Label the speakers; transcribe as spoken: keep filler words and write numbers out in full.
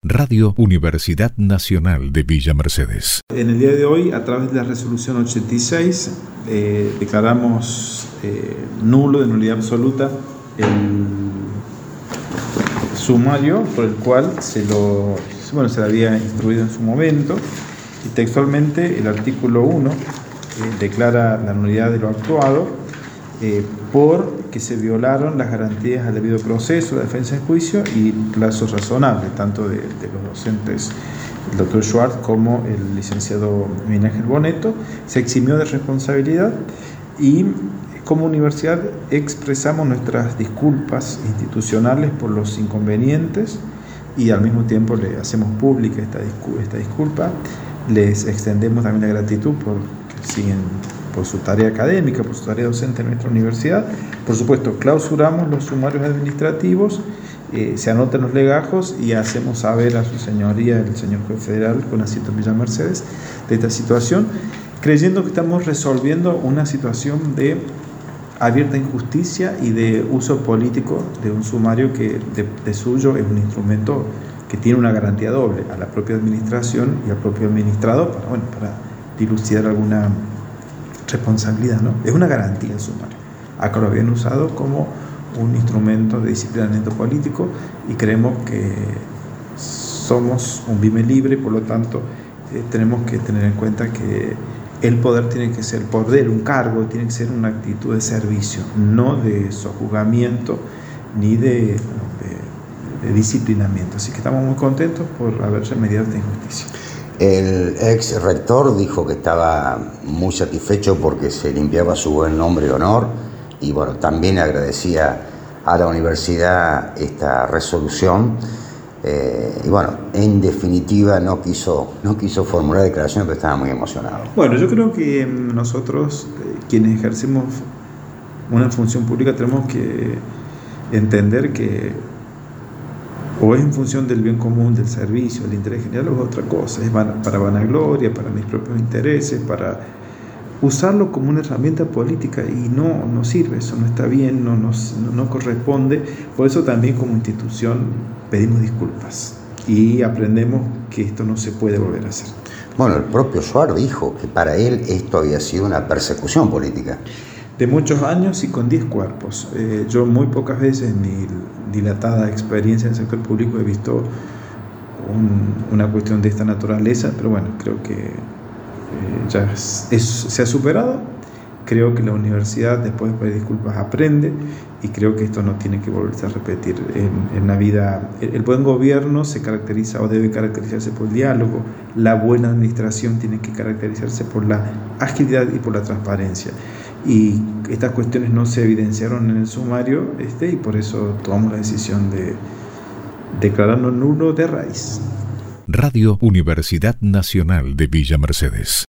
Speaker 1: Radio Universidad Nacional de Villa Mercedes.
Speaker 2: En el día de hoy, a través de la resolución ochenta y seis, eh, declaramos eh, nulo, de nulidad absoluta, el sumario por el cual se lo, bueno, se lo había instruido en su momento, y textualmente el artículo uno eh, declara la nulidad de lo actuado eh, porque se violaron las garantías al debido proceso, la defensa en juicio y plazos razonables, tanto de, de los docentes, el doctor Schwartz como el licenciado Miguel Ángel Boneto. Se eximió de responsabilidad y como universidad expresamos nuestras disculpas institucionales por los inconvenientes y al mismo tiempo le hacemos pública esta, discu- esta disculpa. Les extendemos también la gratitud por que siguen por su tarea académica, por su tarea docente en nuestra universidad. Por supuesto, clausuramos los sumarios administrativos, eh, se anotan los legajos y hacemos saber a su señoría, el señor juez federal con asiento en Villa Mercedes, de esta situación, creyendo que estamos resolviendo una situación de abierta injusticia y de uso político de un sumario que de, de suyo es un instrumento que tiene una garantía doble a la propia administración y al propio administrado para, bueno, para dilucidar alguna responsabilidad, ¿no? Es una garantía el sumario. Acá lo habían usado como un instrumento de disciplinamiento político y creemos que somos un B I M E libre, por lo tanto eh, tenemos que tener en cuenta que el poder tiene que ser poder, un cargo, tiene que ser una actitud de servicio, no de sojuzgamiento ni de, de, de disciplinamiento. Así que estamos muy contentos por haber remediado esta injusticia.
Speaker 3: El ex rector dijo que estaba muy satisfecho porque se limpiaba su buen nombre y honor, y bueno, también agradecía a la universidad esta resolución. Eh, y bueno, en definitiva no quiso, no quiso formular declaraciones, pero estaba muy emocionado.
Speaker 2: Bueno, yo creo que nosotros, eh, quienes ejercemos una función pública, tenemos que entender que o es en función del bien común, del servicio, del interés general, o es otra cosa, es para vanagloria, para mis propios intereses, para usarlo como una herramienta política, y no, no sirve, eso no está bien, no, nos, no, no corresponde. Por eso también como institución pedimos disculpas y aprendemos que esto no se puede volver a hacer.
Speaker 3: Bueno, el propio Schwartz dijo que para él esto había sido una persecución política.
Speaker 2: De muchos años y con diez cuerpos. Eh, yo muy pocas veces en mi dilatada experiencia en el sector público he visto un, una cuestión de esta naturaleza, pero bueno, creo que eh, ya es, es, se ha superado. Creo que la universidad, después de pedir disculpas, aprende, y creo que esto no tiene que volverse a repetir en, en la vida. El, el buen gobierno se caracteriza o debe caracterizarse por el diálogo. La buena administración tiene que caracterizarse por la agilidad y por la transparencia. Y estas cuestiones no se evidenciaron en el sumario, este, y por eso tomamos la decisión de declararnos nulo de raíz.
Speaker 1: Radio Universidad Nacional de Villa Mercedes.